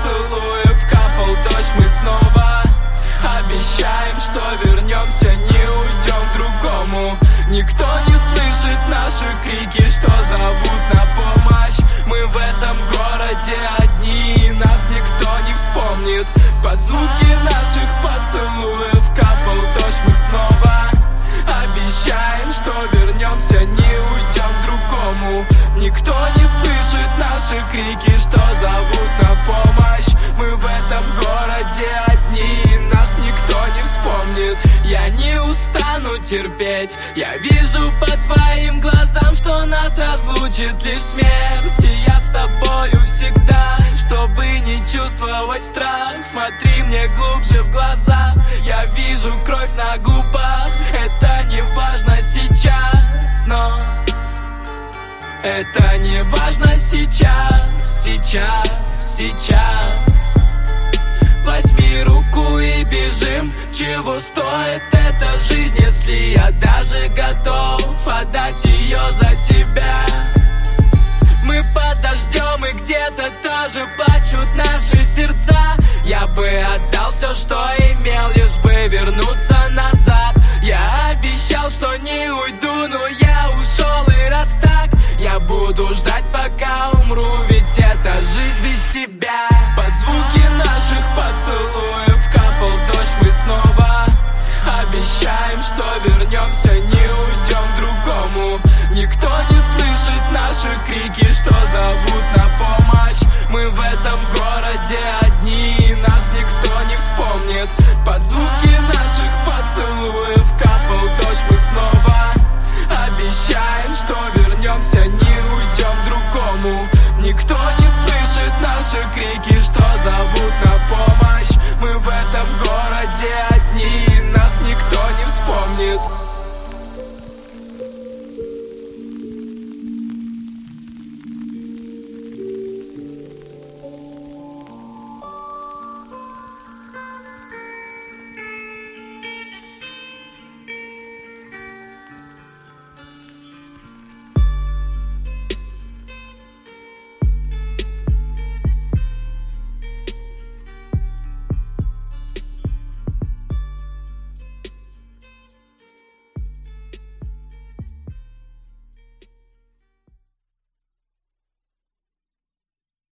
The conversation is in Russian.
поцелуев капал дождь, мы снова обещаем, что вернемся, не уйдем к другому. Никто не слышит наши крики, что зовут на помощь. Мы в этом городе одни, и нас никто не вспомнит. Под звуки наших поцелуев капал дождь, мы снова обещаем, что вернемся, не уйдем к другому. Никто не слышит наши крики, что зовут на помощь. Мы в этом городе одни, и нас никто не вспомнит. Я не устану терпеть, я вижу по твоим глазам, что нас разлучит лишь смерть. И я с тобою всегда, чтобы не чувствовать страх. Смотри мне глубже в глаза, я вижу кровь на губах. Это не важно сейчас, но это не важно сейчас, сейчас. Возьми руку и бежим. Чего стоит эта жизнь, если я даже готов отдать ее за тебя? Мы подождем, и где-то тоже плачут наши сердца. Я бы отдал все, что имел, лишь бы вернуться назад. Я обещал, что не уйду, но я ушел, и раз так, я буду ждать, пока умру, ведь это жизнь без тебя. Под звуки наших поцелуев капал дождь, мы снова обещаем, что вернемся, не уйдем к другому. Никто не слышит наши крики, что зовут на помощь. Мы в этом